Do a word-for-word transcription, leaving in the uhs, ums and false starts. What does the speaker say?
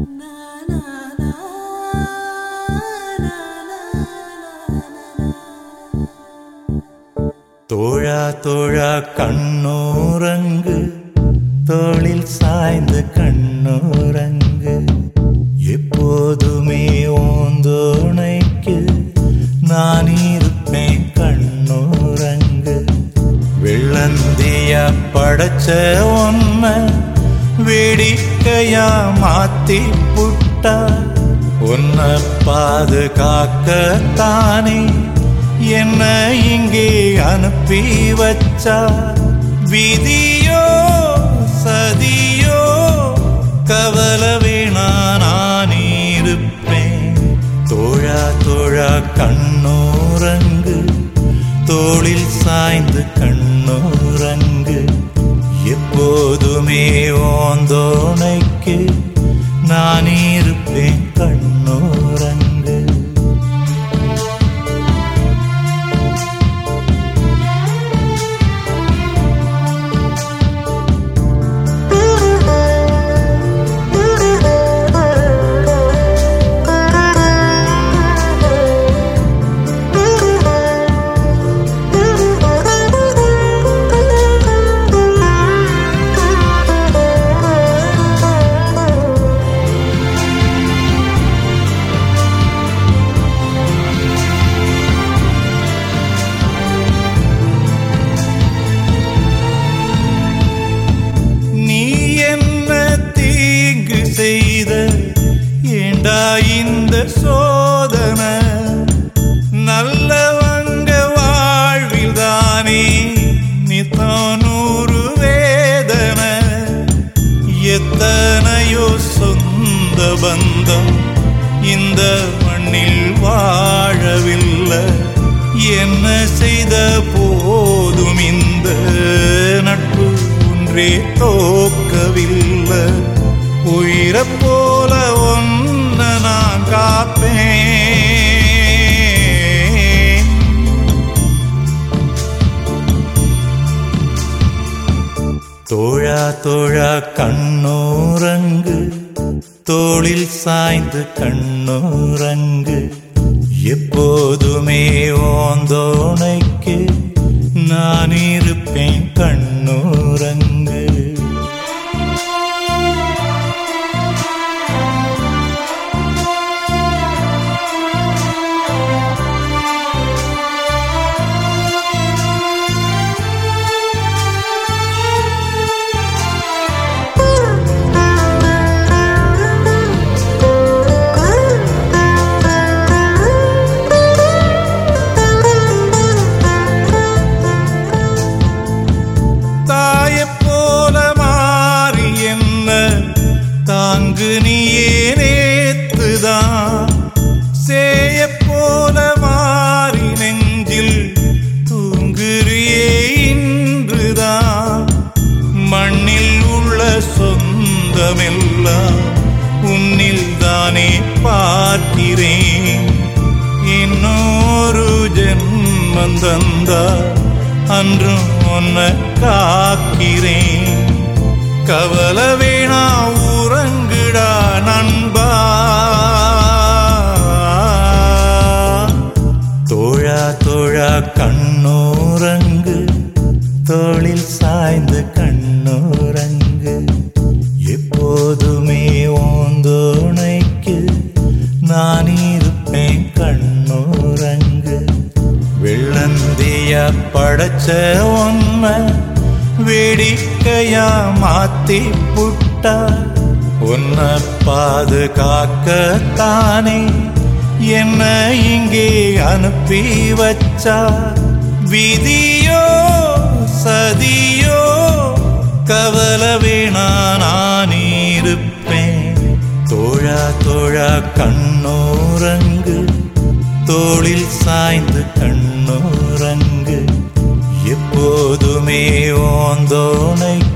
தோழா தோழா கண்ணோரங்கு, தோளில் சாய்ந்து கண்ணோரங்கு, எப்போதுமே ஓந்தோணைக்கு நான் இருப்பேன் கண்ணோரங்கு. வெள்ளந்தியா படைச்ச ஒன்ன வேடிக்கையா மாத்தி புட்டா, உன்ன பாதுகாக்கத்தானே என்ன இங்கே அனுப்பி வச்சா. விதியோ சதியோ கவலை வேணா நான் இருப்பேன். தோழா தோழா கண்ணோரங்கு, தோளில் சாய்ந்து கண்ணோரங்கு, எப்போதுமே ஓந்தோணைக்கு நான் இருப்பேன் கண்ணோரங்கு. ஏண்டா இந்த சோதனை, நல்லவங்க வாழ்வில் தானே நித்தனூறு வேதனை. எத்தனையோ சொந்த பந்தம் இந்த மண்ணில் வாழவில்லை, என்ன செய்த போதும் இந்த நட்பு ஒன்றே தோக்கவில்லை. உயிரை போல ஒன்ன நான் காப்பேன். தோழா தோழா கண்ணோரங்கு, தோளில் சாய்ந்து கண்ணோரங்கு, எப்போதுமே ஓந்தோணைக்கு நான் இருப்பேன் கண்ணோரங்கு. தாங்கு நீயே நேத்துதான், சேய போல மாறி நெஞ்சில் தூங்குறியே இன்றுதான். மண்ணில் உள்ள சொந்தமெல்லாம் உன்னில் தானே பார்க்கிறேன். இன்னொரு ஜென்மம் தந்தா அன்றும் உன்ன காக்கிறேன். கவலை வேணா உறங்குடா நண்பா. தோழா தோழா கண்ணோரங்கு, தோளில் சாய்ந்து கண்ணோரங்கு, எப்போதுமே ஓந்தோணைக்கு நான் இருப்பேன் கண்ணோரங்கு. வெள்ளந்தியா படைச்ச ஒன்ன வேடிக்கையா மாத்தி புட்டா, உன்ன பாதுகாக்கத்தானே என்ன இங்கே அனுப்பி வச்சா. விதியோ சதியோ கவலை வேணா நான் இருப்பேன். தோழா தோழா கண்ணோரங்கு, தோளில் சாய்ந்து கண்ணோரங்கு, எப்போதுமே ஓந்தோணை